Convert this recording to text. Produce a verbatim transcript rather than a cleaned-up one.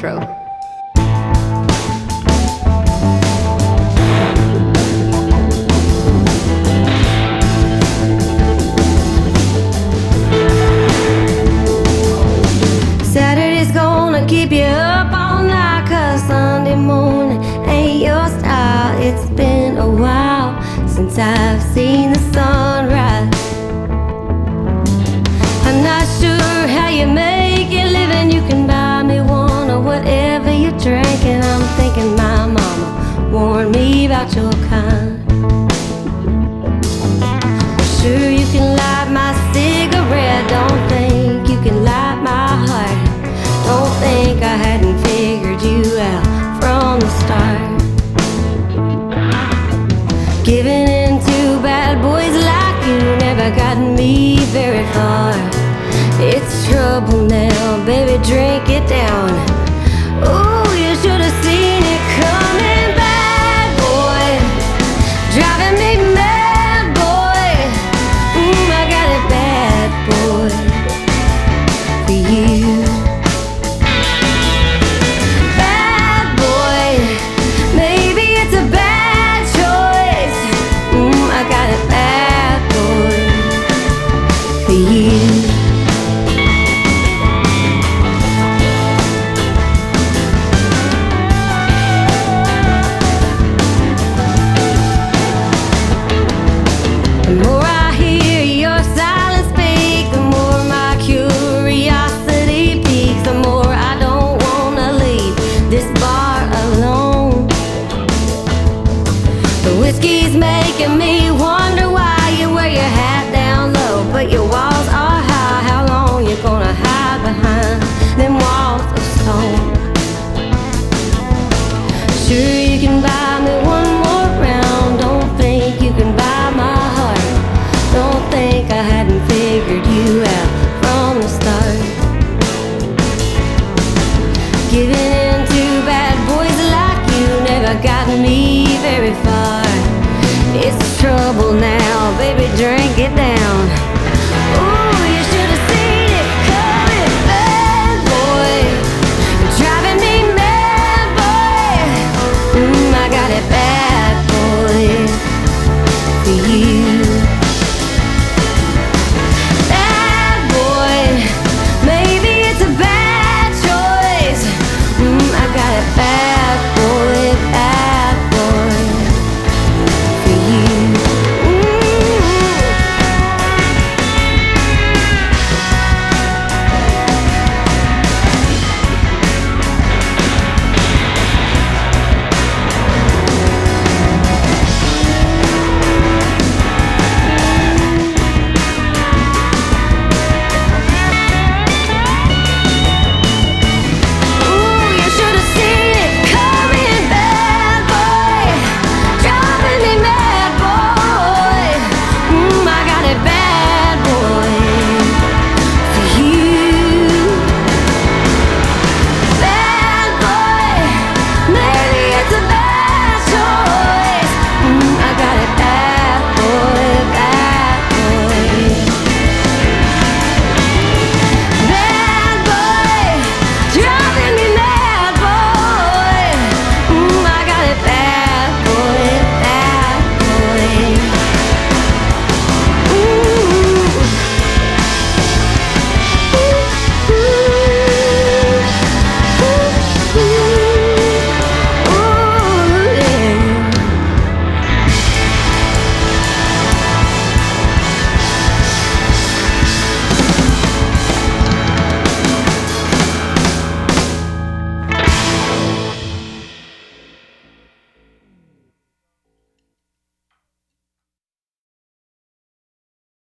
intro. Saturday's gonna keep you up all night, 'cause Sunday morning ain't your style. It's been a while since I've seen the sunrise. I'm not sure how you make your living. You can buy me one or whatever you're drinking. I'm thinking my mama warned me about your kind. Sure, you can light my cigarette. Don't think you can light my heart. Don't think I hadn't figured you out from the start. Giving in to bad boys like you never got me very far. It's trouble now, baby, drink it down. Ooh, you should have seen it coming. Bad boy, driving me mad, boy. Mm, I got it bad, boy, for you. Bad boy, maybe it's a bad choice. Mm, I got it bad, boy, for you. The more I hear your silence speak, the more my curiosity piques, the more I don't wanna leave this bar alone. The whiskey's making me wonder why you wear your hat down low, but your walls are high. How long you gonna hide behind them walls of stone? Sure, you can buy me one more round. Don't think you can buy my heart. Don't think I hadn't figured you out from the start. Giving in to bad boys like you never got me very far. It's trouble now, baby, drink it down.